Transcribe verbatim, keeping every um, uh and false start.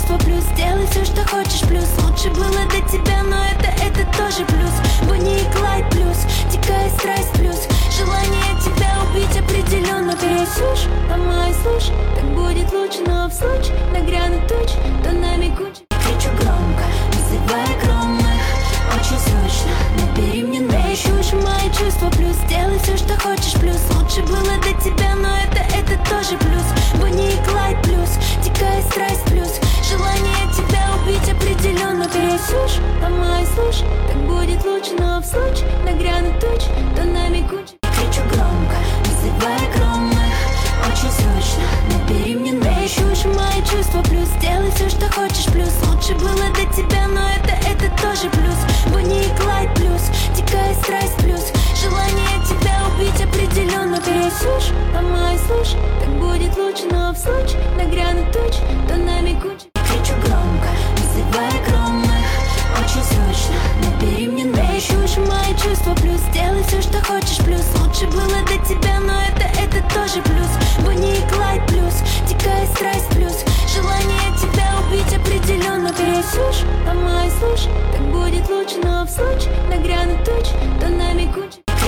чувства плюс. Делай все, что хочешь плюс. Лучше было до тебя, но это, это тоже плюс. Бонни и Клайд плюс. Дикая страсть плюс. Желание тебя убить определенно пересушь. Ломай, слушай, так будет лучше. Но в случае нагрянут тучи, то нами куча. Кричу громко, вызывая громных. Очень срочно, набери мне номер. Ищешь мои чувства плюс. Делай все, что хочешь плюс. Лучше было до тебя, но это, это тоже плюс. Бонни и Клайд плюс. Дикая страсть плюс. Желание тебя убить определенно пересушь. Ломай, слушай, так будет лучше. Но в случае нагрянут тучи, то нами куча. Кричу громко, вызывая громных. Очень срочно, набери мне номер. Ищешь мои чувства плюс. Делай все, что хочешь плюс. Лучше было до тебя, но это, это тоже плюс. Бонни и Клайд плюс. Дикая страсть плюс. Желание тебя убить определенно пересушь. Ломай, слушай, так будет лучше. Но в случае нагрянут тучи, то нами куча. Кричу громко, вызывая громных. Очень срочно, набери мне номер. Ищешь мои чувства плюс. Делай все, что хочешь плюс. Лучше было до тебя, но это, это тоже плюс. Бонни и Клайд плюс. Дикая страсть плюс. Желание тебя убить определенно пересушь. Ломай, слушай, так будет лучше. Но в случае нагрянут тучи, то нами куча.